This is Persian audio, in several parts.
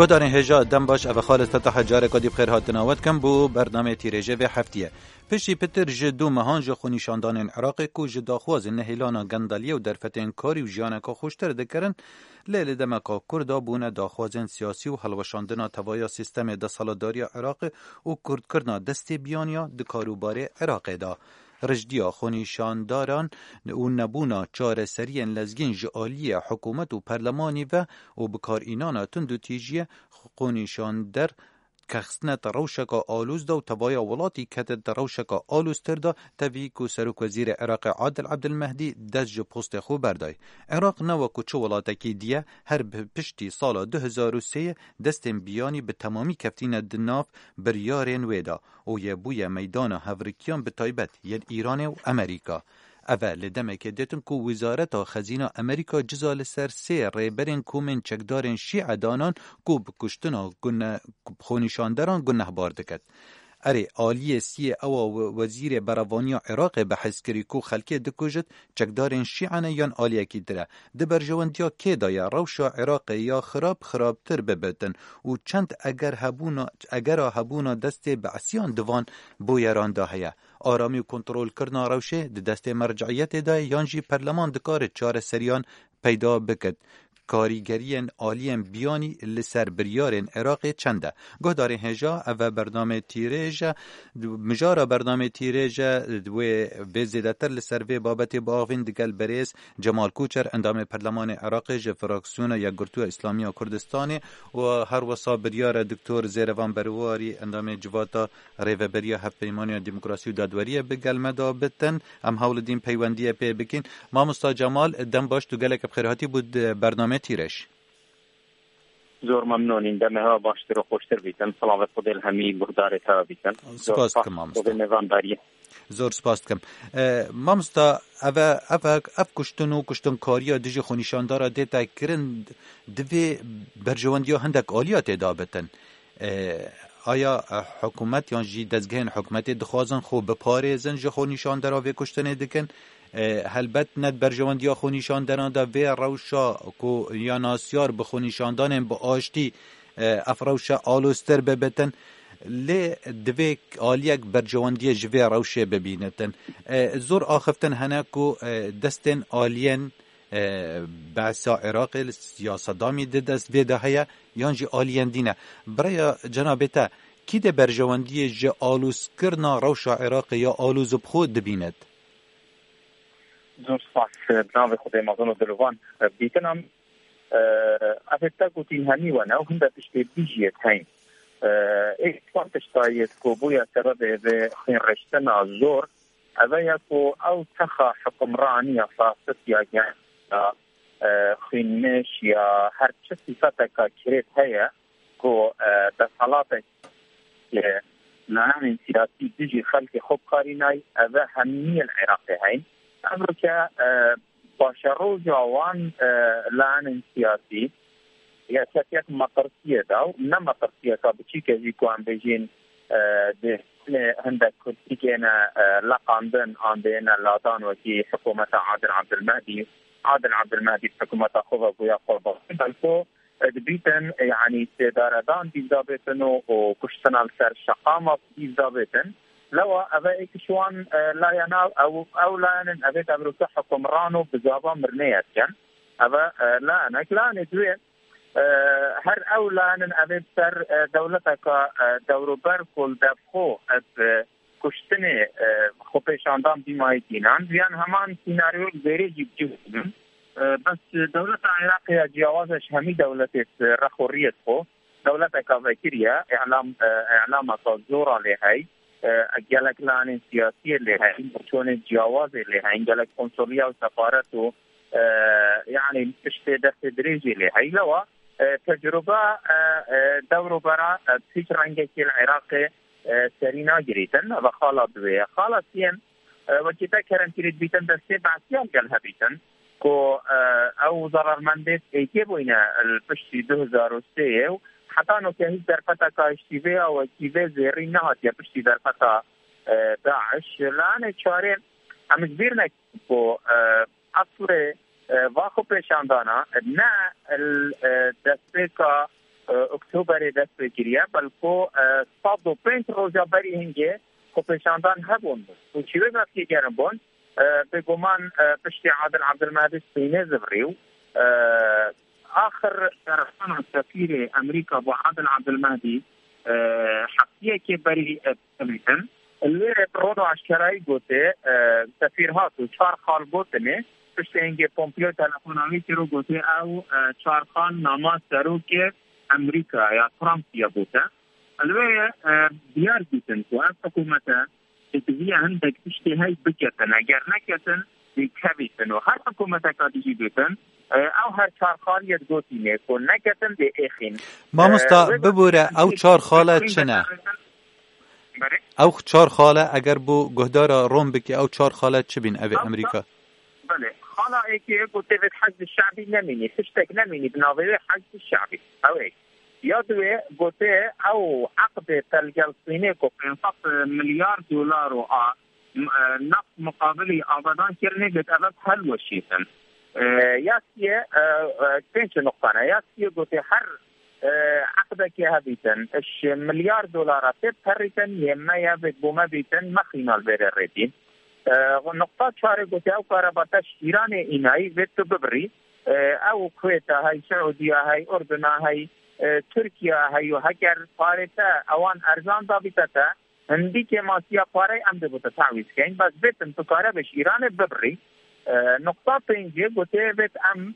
گودارین هجا دم باش او خالص فتح جاره کدی بخیر هاتناوت کم بو برنامه تیرژه و هفتیه پشتی پتر جدو مهان جو خونیشاندان عراق کو جداخواز نهیلانا گندالیه و درفتین کاری و جیانکا خوشتر دکرن لیل دمکا کردا بونه داخوازن سیاسی و حلوشاندنا توایا سیستم دسالداری عراق و کرد کرنا دست بیانیا دکاروباره عراق دا رجدیا خونیشانداران و نبونا چاره سریین لزگین جعالی حکومت و پرلمانی و بکار اینانا تندو تیجیه خونیشاندر کخصنت روشکا آلوز دا و تبایا ولاتی کتت روشکا آلوز تردا تاویکو سروک وزیر عراق عادل عبدالمهدی دست جو پست خو بردای. عراق نوکو چو ولاتکی دیه هر پشتی سال 2003 دستن بیانی به تمامی کفتین دناف بریارین ویدا و یه بوی میدان هفرکیان به تایبت ید ایران و امریکا. اول دمک دیتن کو وزارت خزینه امریکا جزال سر سه ریبرین کومن چکدارن شیعه دانان کو بکشتنا خونیشاندران گنه باردکت. اره آلیه سی او وزیر براوانی عراق بحث کری کو خلکی دکوجت چکدارن شیعه یان آلیه کی دره دبرجواندیا که دایا روشا عراق یا خرابتر ببتن و چند اگر هبونا دست بعسیان دوان بویران داهیه آرامی و کنترل کرنا روشه د دست مرجعیت دا یانجی پرلمان دکار چار سریان پیدا بکد کاریگرین عالیم بیانی لسر بریارن عراق چنده گه داره هجا او برنامه تیریجا مجارا برنامه تیریجا و زیدتر لسر و بابت باغوین دگل بریز جمال کوچر اندام پرلمان عراق جفراکسیون یا گرتو اسلامی و کردستانی و هر وصا بریار دکتور زیروان برواری اندام جواتا ریوبریا هفت پیمانی دموکراسی و دادوریه بگل مدا بتن ام حول دین پیوندیه پی بکین ما مستا جمال دم باش تو گلک بخیراتی بود برنامه تیرش زور ممنونین دمه ها باشتر و خوشتر بیتن صلاوت خودل همی بردارت ها بیتن سپاس کم مامستا زور سپاس کم مامستا اف کشتن کاریا دیجی خونیشاندارا دیتا کرن دوی برجواندیا هندک آلیات دا بتن آیا حکومت یا جی دزگهن حکومت دخوازن خوب بپارزن جی خونیشاندارا وی کشتنه دکن هلبت ند برجواندیا خونیشانداران دا وی روشا کو یا ناسیار بخونیشاندانن با آشتی افروشا آلوستر ببتن لی دوی آلیک برجواندی جوی روشه ببینتن زور آخفتن هنکو دستن آلین بعثا عراق سیاسدامی دست بیده هیا یانجی آلین دینه برای جنابتا کی ده برجواندی جی آلوز کرنا روشا عراق یا آلوز بخود دبیند؟ زور سپاس بناوی خودی مازن و دلوان بیتنم افتا گوتین همی و نو هنده تشتی بیجیت هین ایکوان تشتایت کو بویا سرده و خین رشتنا زور اوه یکو او تخا حکمرانی فاسد یا خینش یا هر چه صفت که کرید هیا کو دسالات لعنان سیاسی دیجی خلق خوب کاری نای اوه همی العراقی هین امرو که باشرو جوان لعنان سیاسی یا سیاسیت مقرسیه داو نه مقرسیه که بچی که جی کوان بجین ده هندک کسی که لقاندن آندین لادان وکی حکومت عادل عبدالمهدی حکومت خوبه بویا خوبه بلکو دبیتن يعني استداردان دیزابتن و کشتن السر شقامه دیزابتن لو أبا إكشوان لا ينال أو لا ينن أبيت أبروك حكمرانو بزابا مرنيات كان أبا لا أنك لا ندوي هر أو لا ينن أبيت سر دولتك دورو بركل دفخو كشتني خوبشاندام ديماي دينان بيان همان سيناريو غيري جيب بس دولة العراق جوازش همي دولة رخورية خو دولة كافيكيريا إعلام صزورة لهي اگلک لعنی سیاسی لهی چون جواز لهی اگلک کنسولیا و سفارت و يعني اشته دست دریجی لهی لوا تجربه دورو برا پیش رنگی که العراق سرینا گریتن و خالا دوی خالا سیم وكذا كان تريد بيتن دسته بعثيان قالها بيتن كو او ضررمندت ايكيبوينا البشتي 2003 حتى انه كهي درفتا كاشتيفيا وكيفي زيري نهات يا بشتي درفتا داعش لان چارين هم كبيرنا كو اصل واخو پیشاندانا نه الدسته کا اکتبر دست بگیریه بلکو 105 روزا بری هنگه که پیشاندان هبون و چیوه وقتی گرم بون به گمان پشت عادل عبدالمهدی سینه زبریو آخر طرفان سفیر امریکا با عادل عبدالمهدی حقیه که بری بلیتن اللي رودو عشكري گوته سفیرها تو 4 خال گوتنه پشت اینکه پومپیو تلفناوی رو گوته او 4 خان نامه سروک امریکا یا ترامپ یا گوته الوی دیار گوتن که از حکومت اتویه هندک پشتی های بکتن اگر نکتن بیکویتن و هر حکومت کادیجی گوتن او هر 4 خال ید گوتینه که نکتن دی ایخین ما مستا ببوره او 4 خاله چنه او 4 خاله اگر بو گهدار روم بکی او 4 خاله چه بین اوی امریکا بله خاله ای که گوته به حزب الشعبی نمینی تشتک نمینی بناوی حزب الشعبی اوی یادوی گوته او عقد تلگلسینه که 500 ملیار دلار و نفت مقابلی آبادان کرنه گت اوه حل وشیتن یاسیه پنج نقطانه یاسیه گوته هر عقده که هبیتن اش ملیار دلار تریتن یما یا بوما بیتن مخینال بره ردین نقطه 4 گوته او کارباتش ایران اینایی ویتو ببری او کویت های سعودیه های اردن های ترکیه های و هگر پارتا اوان ارزان دابیتا هندی که ماسیا پاره امده بوده تعویز کن بس بیتن تو کاره بش ایران ببری نقطه 5 گوته بیت ام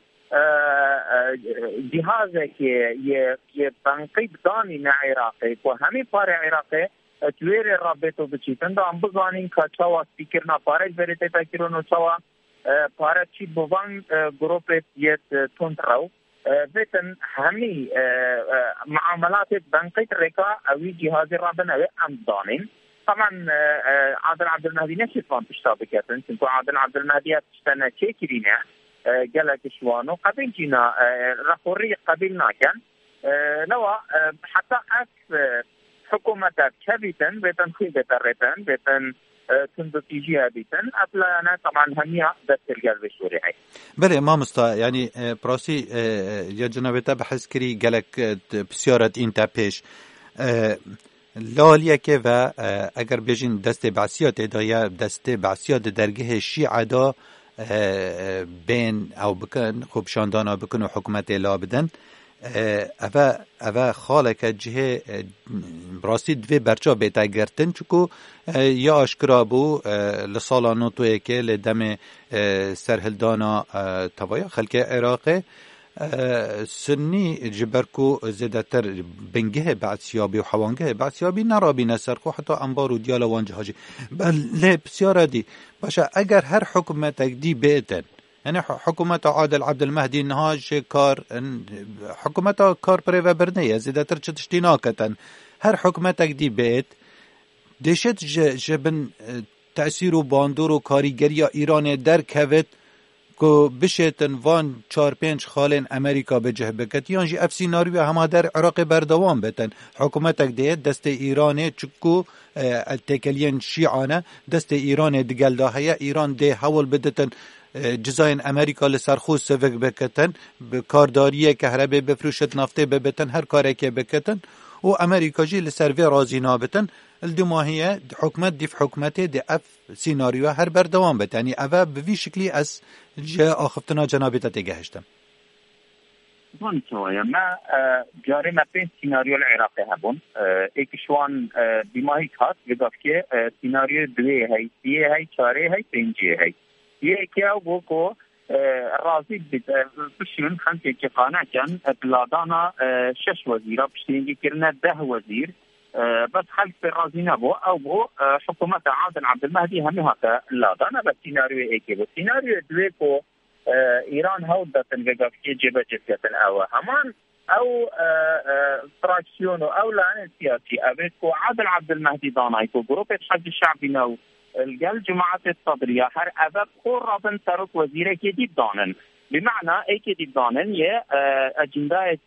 جهازه که یه بنقی بدانی نه عراقی که همه پاره عراقی تویر رابطو بچیتن دا هم بزانین که چاوا سپیکر نا پاره برده تاکرون و چاوا پاره چی بوان گروپ یت تند رو بیتن همی معاملات بنقی رکا اوی جهاز رابطه نوی ام دانین طبعا عادل عبدالمهدی نشیفان پشتا بکتن چونکو عادل عبدالمهدی اتشتنا چه کرینه جلك شوانو قبل جينا رخوري قبل ناكن لو حتى حكومة كبيتن بيتن خيبة ريتن بيتن تندتيجيها بيتن أصلا أنا طبعا هميها دست الجلب السوري هاي بله ما مستا يعني براسي يا جنابتا بحث كري جلك بسيارة انتا پیش لالیه که و اگر بیجین دست بعثیات دا یا دست بعثیات درگه شیعه دا بین او بکن خوب شاندانا بکن و حکومت لا بدن اوه خاله که جهه براستی دوی برچا بیتا گرتن چکو یا اشکرا بو لسالا نوتوه که لدم سرهلدانا توایا خلک عراقه سنی جبرکو زیادتر بنگه بعثیابی و حوانگه بعثیابی نرابی نسرخو حتی انبار و دیال وانجه هاجی بله بسیاره دی باشه اگر هر حکومت دی بیتن یعنی حکومت عادل عبدالمهدی نهاج کار حکومت کار پره و برنه زیادتر چه تشتینا کتن هر حکومت دی بیت دیشت جبن تأثیر و باندور و کاریگری ایران در کوت که بشتن وان 4-5 خالین امریکا بجه بکت یانجی اف سیناریو همه در عراق بردوام بتن حکومتک دیت دست ایرانه چکو تکلین شیعانه دست ایران دگل داهیه ایران ده حول بدتن جزاین امریکا لسرخوز سوک بکتن کارداریه که هربه بفروشت نفته ببتن هر کاره که بکتن و امریکا جی لسروی رازی نابتن الدماهیه حکمت دیف حکمته دی اف سیناریو هر بردوام بت یعنی اوه بوی شکلی از جا آخفتنا جنابیتا تگهشتم بون شوية ما جاري ما بين سيناريو العراقي هبون ايكشوان بماهي خاص بقف كي سيناريو دوي هاي سيه هاي چاره هاي پنجه هاي یہ کیا وہ کو راضی بشین خمسه که قانع کن بلادانا 6 وزیره بشتینگی کرنه 10 وزیر بس خلف راضی نبو او بو حکومت عادل عبدالمهدی همه هاتا لادانا بس سيناريو ایکی بو سيناريو دوی کو ایران هاو داتن بقف که جبه جفتن او همان او فراكسيون او لان سياسي اوید کو عادل عبدالمهدي دانای کو گروپ حزب الشعبي نو الجل جماعة الصدرية هر أذب خور رابن ترك وزيرة كديب دانن بمعنى أي كديب دانن يه أجنداء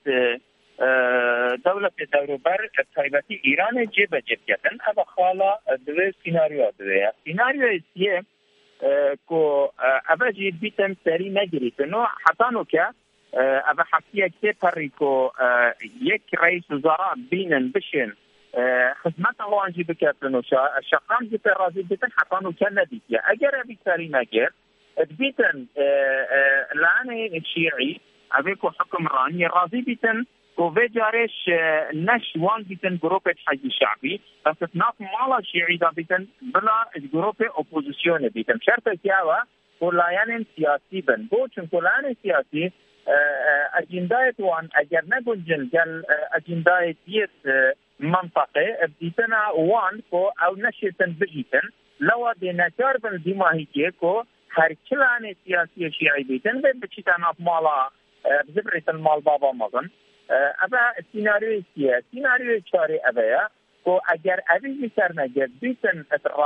دولة دوروبر تايبتي إيران جيب جيبتن أبا خالة دوه سيناريو دوه سيناريو يه كو أبا جيب بيتن سري نجري تنو حتانو كا أبا حكي كتير يك رئيس وزراء بينن بشن خدمت وانجي بكاتنو الشقام جي رازي بيتن حقانو كندي اگر ابي ساري ناجر بيتن لانه الشيعي ابيكو حكم راني رازي بيتن وفي جارش نش وان بيتن جروب حج شعبي بس تناف مالا شيعي دا بيتن بلا جروب اوبوزيسيون بيتن شرط كياوا كلایان سیاسی بن بو چون کلایان سیاسی اجندایت وان اگر نگنجن جل اجندایت منطقه بديتنا وان كو او نشيتن بجيتن لو ديناتار بن ديماهيكي كو هر كلان سياسي شيعي بيتن بچيتنا مالا بزبرة المال بابا مزن ابا سيناريو چاري ابايا كو اگر ابي بيتر نجد بيتن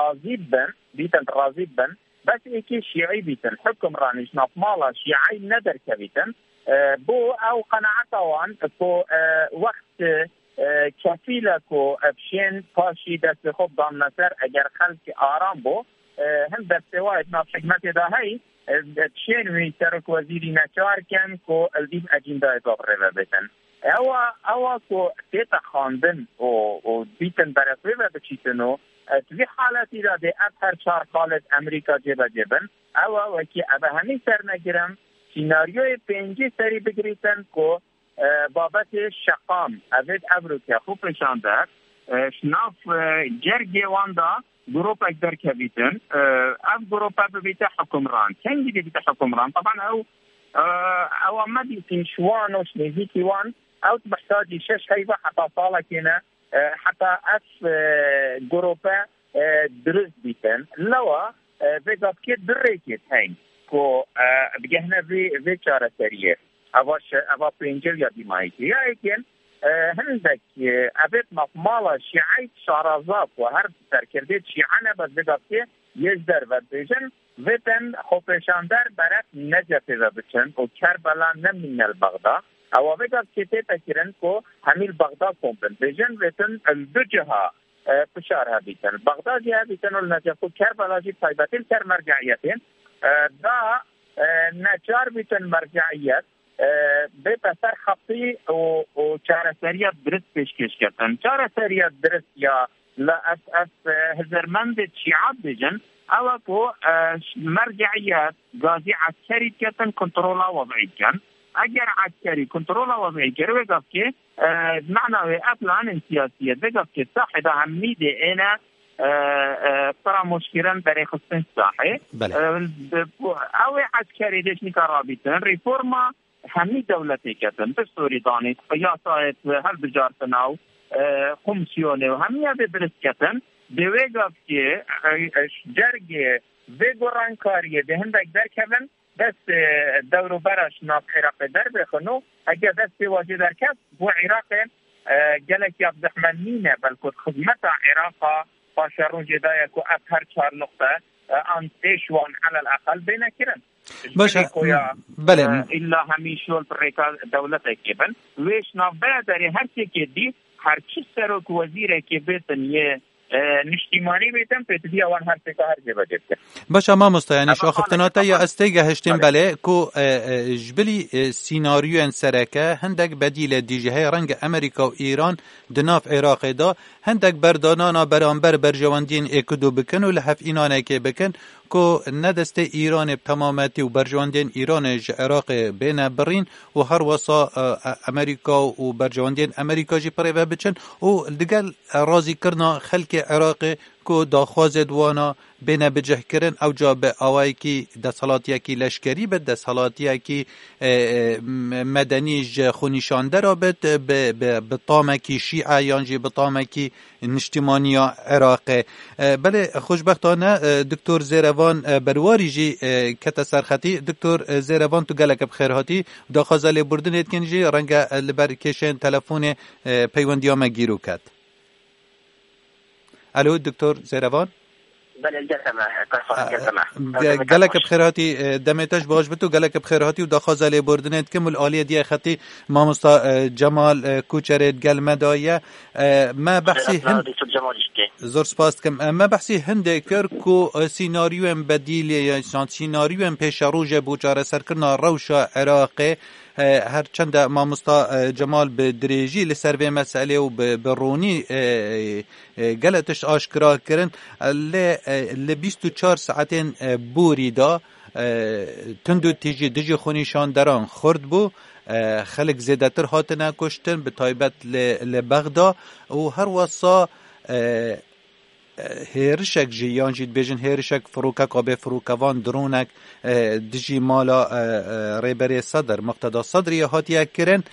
راضي بن بس ايكي شيعي بيتن حكم رانيش ناف مالا شيعي ندر كبيتن بو او قناعتا وان كو وقت کفیله کو افشین پاشی دست خوب دام نصر اگر خلق آرام بو هم دست واید ناف حکمت داهی افشین وی سرک وزیری نچار کن کو الدیم اجنده دابره بتن اوا کو تیتا خاندن و بیتن برقوی و بچیتنو توی حالتی دا ده اب هر 4 خالد امریکا جبن اوا وکی ابا همی سر نگیرم سیناریوی 5 سری بگریتن کو بابت شقام اوید ابرو که خوب پشانده شناف جرگی واندا گروپ اکدر که بیتن اف گروپ ببیت حکمران کنگی بیت حکمران طبعا او امدی تنشوان و شنیزیکی وان او تبحتاجی 6 هیبه حتی صالة کنا حتی اف گروپ درست بیتن لوا بگاب که دریکت هین که بگهنه وی چاره سریه اوا پنجل یا دیمایتی یا ایکن هندک ابد مقمال شیعی شارازات و هر سرکرده شیعانه بس بگاب که یزدر و بیجن ویتن خوپشاندر برد نجف و بچن و کربلا نمین البغدا او بگاب که تیتا کرن که همیل بغدا کمپن بیجن ویتن دو جها پشارها بیتن بغدا جها بیتن و نجف و کربلا جی طیبتیل کر مرجعیتین دا نچار بیتن مرجعیت به پسر خطی و چارەسەریە درست پێشکەش کردن چارەسەریە درست یا لأف هزرمند شیعات بجن او کو مرجعیت گازی عسکری کردن کنترول وضعی کن اگر عسکری کنترول وضعی کرد بگفت که معنی افلان سیاسیت بگفت که صاحب همیده اینا فراموش کردن برای خصوص صاحب او عسکری دشنی که رابطن ریفورما همی دولتی کردن به سوری دانید قیاسات هر بجارتناو کمیسیونه و همی به درست کردن دوی گفت که جرگ و گرانکاریه به هندک در کردن دست دورو برش ناف عراق در بخونو اگر دست واجه در کب و عراق گلکی عبدالرحمنینه بلکه خدمت عراق پاشرون جدایه که اب هر 4 نقطه آن تشوان على الأقل بين كرن باشه بله إلا هميشول بريكا دولة كيبن ويش نافع داري هر شيء كدي هر چیز سرک وزیر که بتن نشتیمانی بیتن پیتدی آوان هر سکا هر جبه جبته باشه ما مستیانیش آخفتناتا یا استیگه هشتیم بله کو جبلی سیناریو انسرکه هندک بدیل دیجه رنگ امریکا و ایران دناف عراق دا هندک بردانانا برانبر برجواندین اکدو بکن و لحف اینانه که بکن کو ندست ایران تمامتی و برجواندین ایران عراق بین برین و هر وصا امریکا و برجواندین امریکا جی پریوه بچن و دگل رازی کرنا خلق عراق کو داخواز دوانا بین بجه کرن او جا به آوائی کی دستحالاتی کی لشکری به دستحالاتی کی مدنی خونیشانده را به طامکی شیعه یانجی به طامکی نشتیمانی عراق. بله خوشبختانه دکتر زیروان برواری جی کت سرخطی دکتر زیروان تو گلک بخیرهاتی داخوازه بردن اتکن جی رنگ لبرکشن تلفون پیوندیام گیرو کد. الو دکتر زیروان بله گلک بخیرهاتی دمتش باش بتو گلک بخیرهاتی و داخوازه بردن کمل عالی دی خطی مامستا جمال کوچرت گل مدایه ما بحثی هم که زور سپاس کم. ما بحثی هنده کر کو سیناریو بدیلی یا سیناریو پیش روژ بوچاره سرکرنا روشا عراقی هر چند مامستا جمال به دریجی لسر به مسئله و به رونی گلتش آشکرا کرن ل 24 ساعتین بوری دا تندو تیجی دجی خونیشان دران خورد بو خلق زیادتر هاتنا کشتن به تایبت لبغدا و هر وصا هیرشک جیان جید بیجن هیرشک فروکک آبه فروکوان درونک دجی مالا ریبری صدر مقتدا صدری هاتیه کرن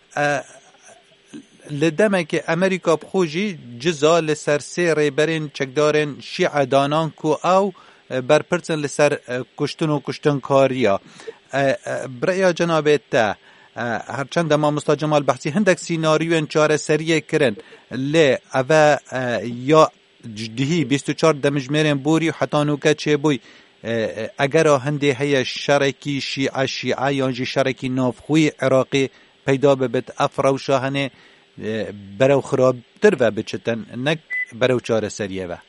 لدمه که امریکا بخوجی جزا لسر سی ریبرین چکدارن شیع دانان کو او برپرسن لسر کشتن و کشتن کاریا برای جناب تا هرچند ما مستا جمال بحثی هندک سیناریو چاره سریه کرن لی اوه یا جدهی 24 دمجمرین بوری و حتی نوکه چه بوی اگر هنده هی شرکی شیعه یا شرکی نافخوی عراقی پیدا ببت افرا و شاهنه برو خرابتر و بچتن نک برو چاره سریه و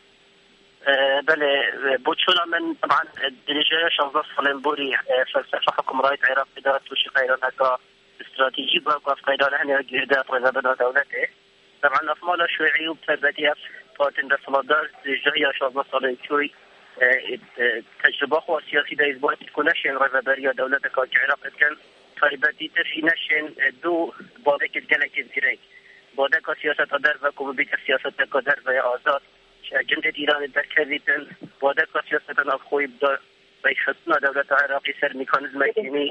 بله بوتشولا من طبعا درجة 16 سال بوري فلسفة حكم راية العراق إدارة وشي قيرانها كاستراتيجي بوقف قيرانها هني جهدات رغبنا دولته طبعا أفمالا شويعي وبثبتية فاتن رسمدار درجة 16 سال شوي تجربة خوا سياسي دا إثبات تكونشين رغبارية دولتك كعراق كان طالباتي ترشي نشين دو بادك الجلك الزيريك بادك سياسة درفك وبيك السياسة كدرفة آزاد جنده ایران در کردن باده که سیاست نافخوی بدا بیشتر دولت عراقی سر میکانیزم ایمی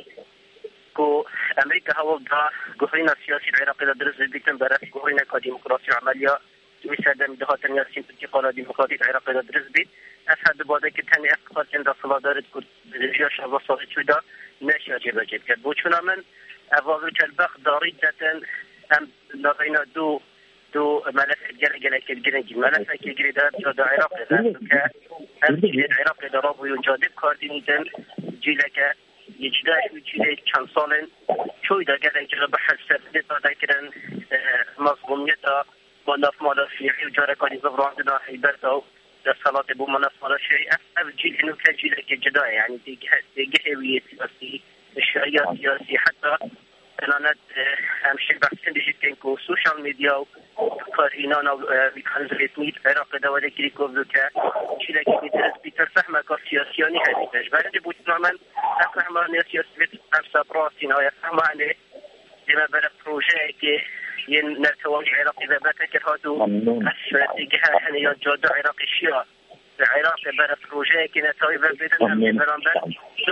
که امریکا هوا بدا گهرین سیاسی عراقی در درست بیتن برای گهرین که دموکراسی عملیا توی سردم دهاتن یا سیمپتی قانون دموکراتی عراقی در درست بیت از حد باده که تنی اقتصاد چند اصلا دارد که درجه 16 سال چودا نشیا جبه جب کرد بوچون من اوازو کلبخ دارید جتن هم لغینا دو ملف الجرجلة كالجرنجي ملف كالجريدات جدا عراق ذلك الجريد عراق دراب ويجادب كاردينيتن جيلك يجداش وجيلك كان صالن شو إذا قال يجرب بحث سبب ذاكرا مظلوميته مناف مالا شيعي وجاركاني زبراندنا حيبرته الصلاة بو مناف مالا شيعي الجيل إنه كالجيلك الجدا يعني تجهوية سياسي الشيعية سياسي حتى كانت همشي بحثين بجد كنكو سوشال ميديا وكارينانا وميكانيزم رسمي العراق دولة كريكوف ذكا شيلك بيترس بيترسح مكار سياسياني هذه بعد بوتنا من أفهم عن سياسة أمسا براسينا ويفهم عن لما بلا بروجيك ين نتواجه العراق إذا باتكر هاتو أسفاتيجها حنيا جادة عراق الشيعة العراق بلا بروجيك نتواجه بدن هم برانبر دو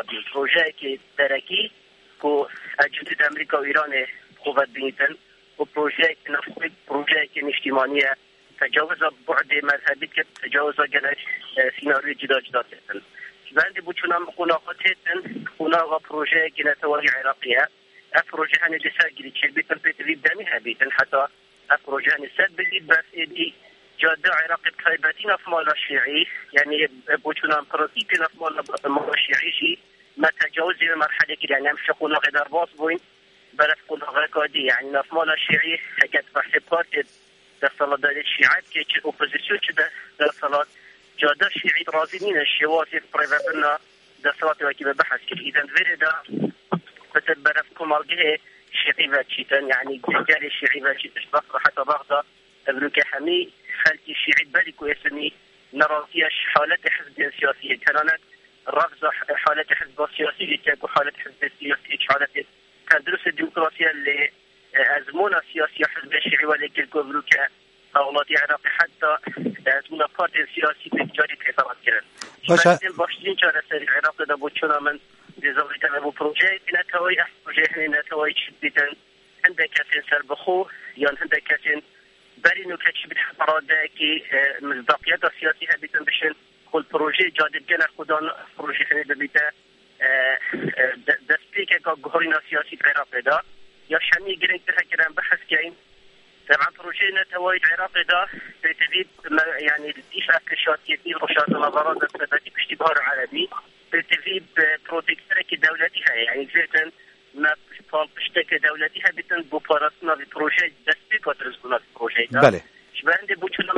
بروجيك تركي کو اجنده امریکا و ایران قوت بینیتن و پروژه نفتی پروژه اجتماعی تجاوز بعد مذهبی که تجاوز گلش سیناریوی جدا تن بند بوچونم خناقاتن خناقه پروژه که نتواری عراقیه پروژه هنی دساگیری چه بیتن پیتوی دمی هبیتن حتی پروژه هنی سد بدید بس ایدی جاده عراق بخیبتین افمال شیعی یعنی بوچونم پرسیپین افمال شیعی شی ما تجاوز المرحلة كده يعني مش قلنا غير باص بوين بل قلنا غير كادي يعني نفمال الشيعي حاجات بحث در صلاة الشيعات كي الأوبوزيسيون كده در صلاة جادة الشيعي رازمين الشواسف بريفابنا در صلاة وكيف بحث كده إذا فردا كتب برف كمالجه الشيعي فاتشيتن يعني جال الشيعي فاتشيتش بقى حتى بغضا ابنك حمي خلتي الشيعي بالي كويسني نراتيش حالة حزب سياسية كانت رفض حالة حزب سياسي لتاكو حالة حزب سياسي حالة كان درس الديمقراطية اللي أزمونا سياسية حزب الشيعي ولكن كوبلوكا أغلاطي عراقي حتى أزمونا بارتي سياسي بتجاري كثرات كرن باشدين شارع سري العراق دا بوچونا من لزغي تغيبو بروجي نتوي بروجي نتوي شديدا عندك كاسين سربخو يعني عندك كاسين برينو كاتش بتحضر داكي مصداقيات السياسية بيتن بشن كل بروجي جادب جنا خدان بروجي خني ببيته دستيك كجهورنا سياسي العراق دا يا شمي جرين تفكرن بحث كاين طبعا بروجي نتوي العراق دا بتدريب يعني ديش اكشاتي دي رشاد النظارات الثباتي باشتبار عربي بتدريب بروتكتر كدولتها يعني زيتن ما طال بشتكي دولتها بتن بوباراتنا ببروجي دستيك وترزقنا بروجي دا بله شبان دي بوچنا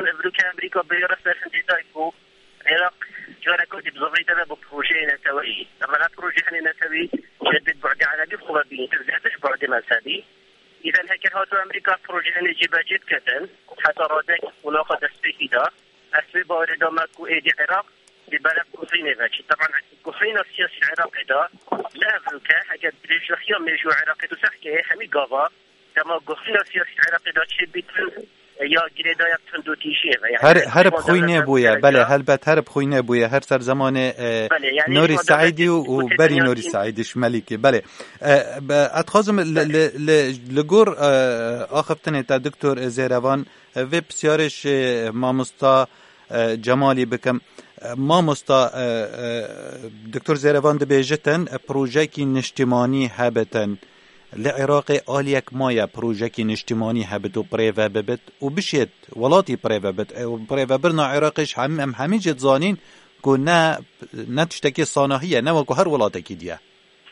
جارة كنت بزغي تبا بروجي نتوي طبعا بروجي هني نتوي شدد بعد على قد خبابين تزادش بعد مسادي إذا هكذا هاتو أمريكا بروجي هني جيبا جد كتن حتى رادك وناخد استفيدا أسباب باردا ماكو إيدي عراق ببلد كوفيني ذاكي طبعا كوفيني السياسي العراقي دا لا فلكا حاجة بريش لخيام ميجو عراقي دو سحكي حمي قاضا كما كوفيني السياسي العراقي دا تشي بيتن یا گریدا یا تندو تیشه هر بخوینه بویا بله هلبت هر بخوینه بویا هر سر زمان نوری سعیدی و بری نوری سعیدش ملیکی بله اتخازم لگور آخفتنه تا دکتر زیروان و بسیارش مامستا جمالی بکم مامستا دکتر زیروان دبیجتن پروژه نشتمانی هبتن لعراق آلیک مایا پروژه نشتمانی هبت و پریوه ببت و بشید ولاتی پریوه ببت و پریوه برنا عراقش همین جد زانین که نه تشتکی صاناهیه نه وکو هر ولاتی دیه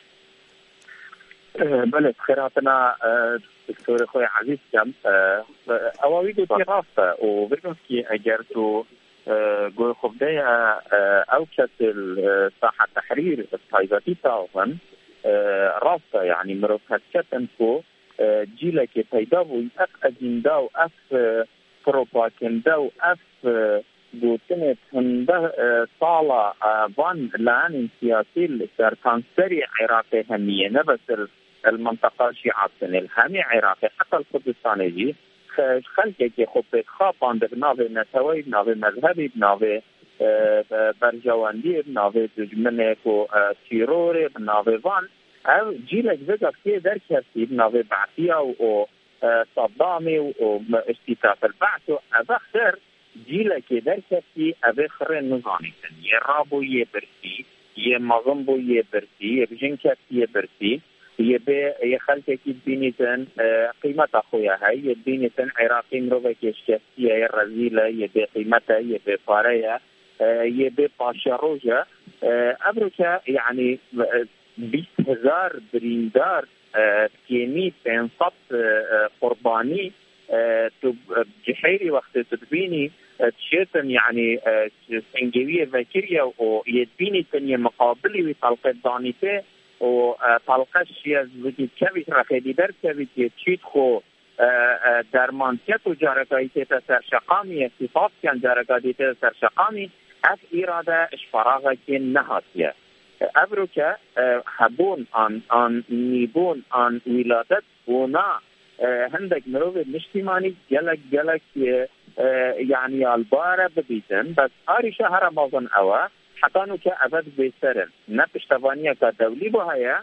بله خیراتنا دکتور خوی عزیز کم اواوی دو تی راسته و بگم که اگر تو گوی خوب ده او کسل ساحة تحرير الطائفاتي تاوهن راسته يعني مروف هكتن كو جيلك تيدابو اف اجندا و اف بروباكندا و اف دوتنة هنده طالة وان لان سياسي سرطانسري عراقي همية نبس المنطقة شيعاتن الهمي عراقي حتى الكردستاني جي خلقك خبت خابان بناوي نتوي بناوي مذهبي بناوي برجواندی بناوی دجمنه و تیرور بناوی وان او جیلک وقت که در کسی بناوی بعثیه و صدامی و استیطاف البعث و اخر جیلک در کسی اخر نظامیتن یه رابو یه برسی یه مغنبو یه برسی یه بجن کسی یه برسی یه خلقه که بینیتن قیمت اخویه های یه بینیتن عراقی مروفه کشکسیه یه رزیله یه به قیمته یه به پاره یه باشروجه امریکا يعني 20,000 بریندار کینی 500 قربانی تو جحيري وقت تدبيني تشيتن يعني سنجوية ذاكرية ويدبيني تنية مقابلي وطلقة دانيته وطلقة شيء زوجي كبير رخيدي در كبير تشيت خو درمانتيت و جاركايتي تسر شقامي اقتصاد كان جاركايتي تسر شقامي اف إرادة اشفراغة كين نهاتية أبروكا هبون عن نيبون عن ولادت ونا هندك مروفة الاجتماعي جلك يعني البارة ببيتن بس آري شهر مازن أوا حتانو كأبد بيسرن نبشتوانية كدولي بهايا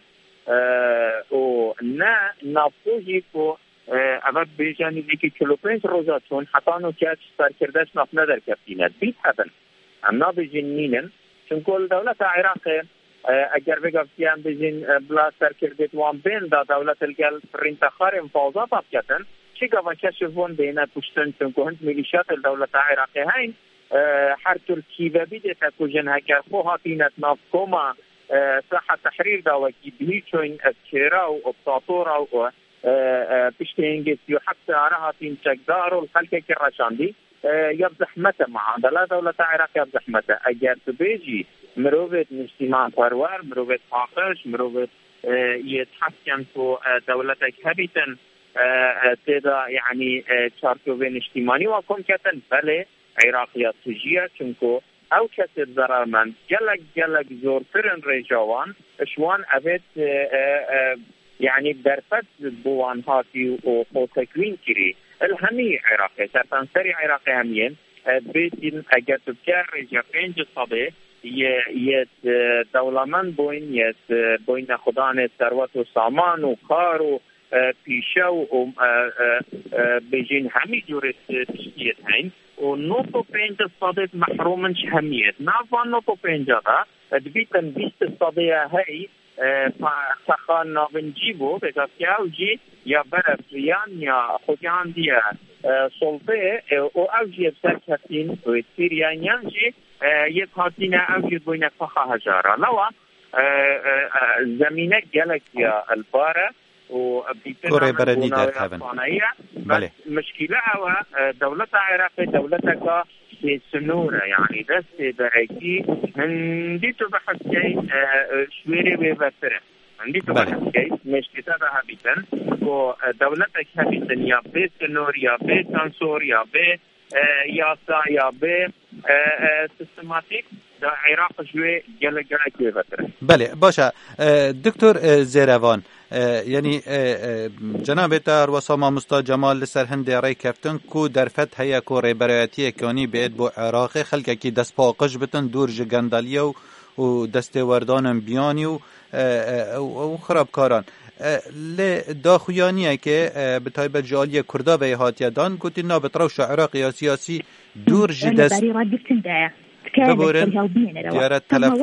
ونا نافوجي كو اول بیجانی دیگه کلوپنج روزاتون حتانو که سرکردش ناف ندر کفتینه بیت هبن هم نابجنینن چون کل دولت عراق اگر بگفتی هم بجین بلا سرکردت وان بین دا دولت الگل رنتخار انفاظا بابکتن چی گوان کشفون بینه پشتن چون که هند ملیشات دولت عراقی هین هر ترکی و بیده تکو جنه کرخوها تینت ناف کوما ساحة تحرير دا وكي بهيچوين اسكيرا و ابطاطورا و بشتينجس يحتى عراهاتين تقدارو الخلقة كرشاندي يبزحمته مع لا دولة عراق يبزحمته اگر تبيجي مروفت اجتماع پرور مروفت حاقش مروفت يتحكم تو دولتك هبيتن تدا يعني چارتوين اجتماعي وكم كتن بله عراقيات تجيه چونكو او کسی ضررمند جلق زورترن رجوان اشوان ابد يعني درفت بوان هاتي و تكوين كري الهمي عراقي سرطان سري عراقي همين بيتين اگر تبكر رجا پنج صبه يت دولمن بوين خدان ثروت و سامان و کار و پیشه و بجين همي جورت تشتیت هين و نوتو پنج صدق محرومنش همیت نافان نوتو پنج دا دبیتن 20 صدقه هی سخان ناونجیبو بگفت اوجی یا برفریان یا خودیان دیا سلطه او اوجی بسر کسین و سیریانیان جی یک هاتین اوجی بوین فخا هجارا لوا زمینه گلک یا الباره كوري براني در هفن مشكلة دولة عراق دولتك في سنورة يعني دست بريكي هندي تو بحث كي شويري بيبتره هندي تو بحث كي مش كتابها بيتن ودولتك هبيتن يا بي سنور يا بي سانسور يا بي ياسا يا بي سيستماتيك دا عراق جوي جل بيبتره. بله باشه دکتر زیروان یعنی جناب تر وسام مستا جمال لسر هند رای کفتن کو در فتح هيا کو ریبرایتی کانی بید بو عراق خلک کی دست پاقش بتن دور جگندالیو و دست وردان بیانی و خرابکاران ل داخویانیه که به تایب جالی کردا و هاتیدان گوتی نابط روش عراق یا سیاسی دور جدست ببورن دیاره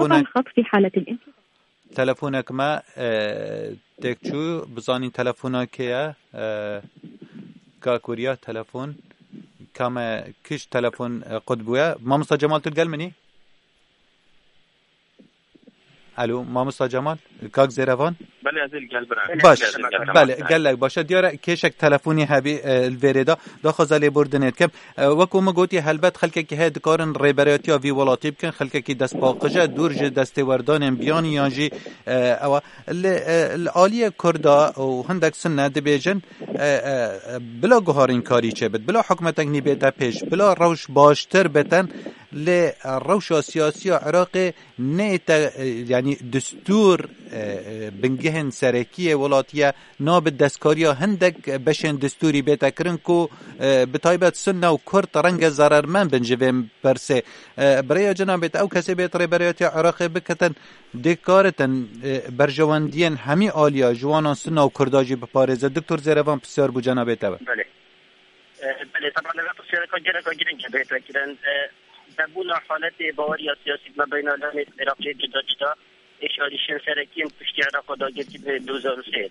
تلفونك ما تكتشو بزاني تلفونك يا كاكوريا تلفون كما كش تلفون قطبويا ما مصطفى جمال تلقى مني الو ما مصطفى جمال كاك زيرفان بله ازل قلب باش بله قال لك باشه دیاره کشک تلفونی هبی الوریدا داخل بردنت کم وکو مگوتی هلبت خلک که هد کارن ریبریاتی وی ولاتی بکن خلک که دست پاقجه دور ج دست وردان بیان یانجی او العالی کردا و هندک سنه دبیجن بلا گهارین کاری چه بد بلا حکومت نیبه پیش بلا روش باشتر بتن ل روش سیاسی عراق نیت یعنی دستور بنگهن سرکی ولاتیه ناب دستکاریا هندک بشن دستوری بیت کرن کو بتایبت سنه و کرد رنگ ضرر من بنجویم برسه برای جنابت او کسی بیت ریبریات عراق بکتن دکارتن برجواندین همی آلیا جوانان سنه و کرداجی بپارزه. دکتر زیروان بسیار بو جنابت او بله طبعا لا تصير كجرين كبيت لكن تبون حالات باورية سياسية ما بين العراق جدا ايش هادشين سركين پشتی عراق داگرتی به 2003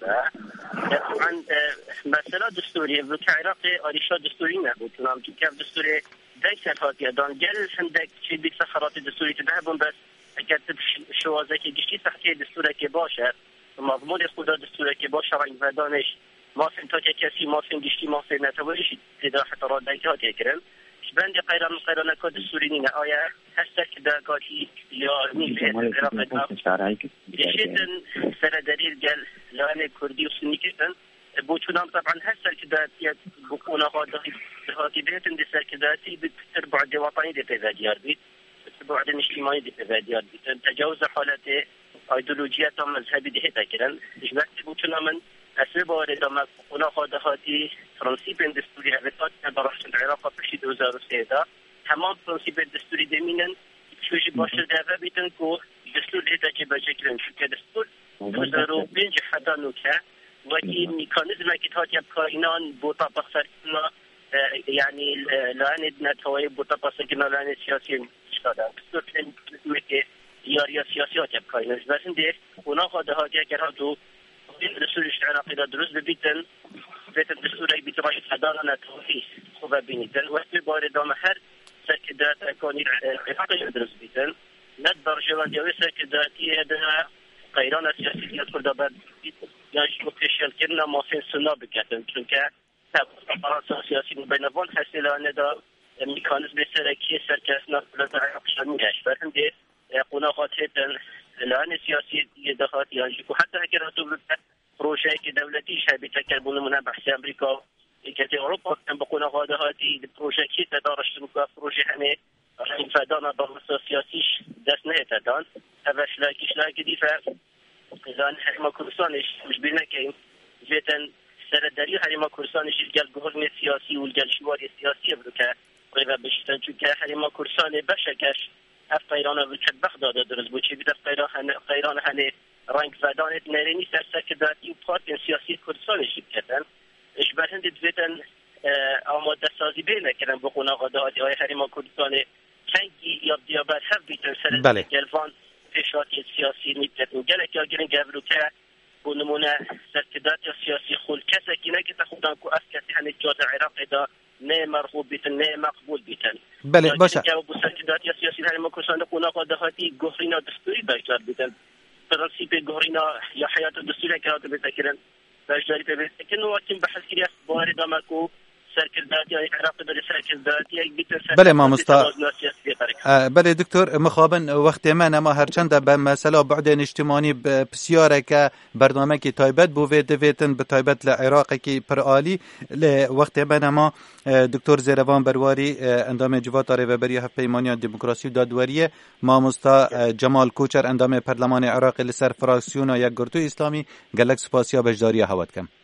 طبعا مسئله دستوری و که عراق آریشا دستوری نبود چون که دستور دیگر هاتیه دان گل هندک چی بیت سخرات دستوری تبهبون بس اگر شوازه که گشتی سختی دستوره که باشه مضمون خدا دستوره که باشه رنگ و دانش ماسن تا که کسی ماسن گشتی ماسن نتوریش تدا حتی را دیگه هاتیه کرن بند قیران کد سورینی نه آیا هست که داغاتی یا نیفه عراق دیشتن سر دلیل گل لانه کردی و سنی کردن بوچونام طبعا هست که داتیت بکونه هاتی بیتن دی سر که داتی بتر بعد وطنی دی پیدایار بید بتر بعد اجتماعی دی پیدایار بید تجاوز حالت ایدئولوژیات مذهبی دی هتا کردن وقتی بوچونام اصل وارد ما بکونه هاتی پرنسیپ دستوری هویت براشتن عراق پشتی 2003 تمام پرنسیپ دستوری دمینن شوی باشه دعوا بیتن کو دستور هدا که بچکرن که دستور 2005 حتی نوکه و این میکانیزم که تا که کائنان بوتا بخسرنا یعنی لعنت نتوای بوتا بخسرنا لعنت سیاسی شده دستور که یاری سیاسی ها که کائنان بسن ده اونا خواده ها که اگر ها دو دستور عراقی دا درست ببیتن بیتن دستوری بیتوای حدانا نتوای خوبه بینیتن وقتی بارد دام هر سرکدات اکانی عراقی درست بیتن ند برجوان دیوی سرکداتی هدنا قیران سیاسی دیت کرده بد یا مکشل کرنا ماسین سنا بکتن چون که تبارات سیاسی بینوان حسیلانه دا میکانیزم سرکی سرکسنا بلد عراقی شمیش فرهنده قونا خاطرتن الان سیاسی دخات یعنی که حتی اگر تو پروژه که دولتی شبیه تکربون من بحث امریکا که اروپا هم بقونا قاده هاتی پروژه کی تدارش میکنه پروژه همه فدانا با سیاسیش دست نهتدان اوش لاکی دیفه الان حریم کردستانش مش بینه که جیتن سرداری حریم کردستانش الجل گهرم سیاسی و الجل شواری سیاسی بود که قریبا بشتن چون که حریم کردستان بشکش اف قیران و چد بغداد درست بود چی بیت قیران هنه رنگ فدانت نرینی سرسکداتی و پارتین سیاسی کردستانش کردن اشبه هند دویتن آماده سازی بینه کردن بقونا قادهاتی های حریم کردستان کنگی یا دیابت هف بیتن سر گلفان پیشواتی سیاسی نیتتن گلک یا گرین گبرو که بونمونه سرکدات سیاسی خول کسکی نه که تخودن که اف کسی هنه جاد عراق دا نه مرغوب بیتن نه مقبول بیتن بله باشه که با سرکدات سیاسی حریم کردستان بقونا قادهاتی گهرینا دستوری باشتر بیتن پرنسیپ گهرینا یا حیات دستوری که هاتو بیتکرن باشداری پیوسته که نواتیم بحث کریه وارد آمکو سرکرداتی عراق بری سرکرداتی یک بیت بله مامستا بله دکتور مخابن وقت من اما هرچند به مسئله بعد اجتماعی بسیاره که برنامه کی تایبت بو دویتن به تایبت لعراق کی پر عالی وقت من اما دکتر زیروان برواری اندام جوات ریوبری هف پیمانی دموکراسی و دادوریه مامستا جمال کوچر اندام پارلمان عراق لسر فراکسیون یک گروه اسلامی گلک سپاسیا بجداری هوت کم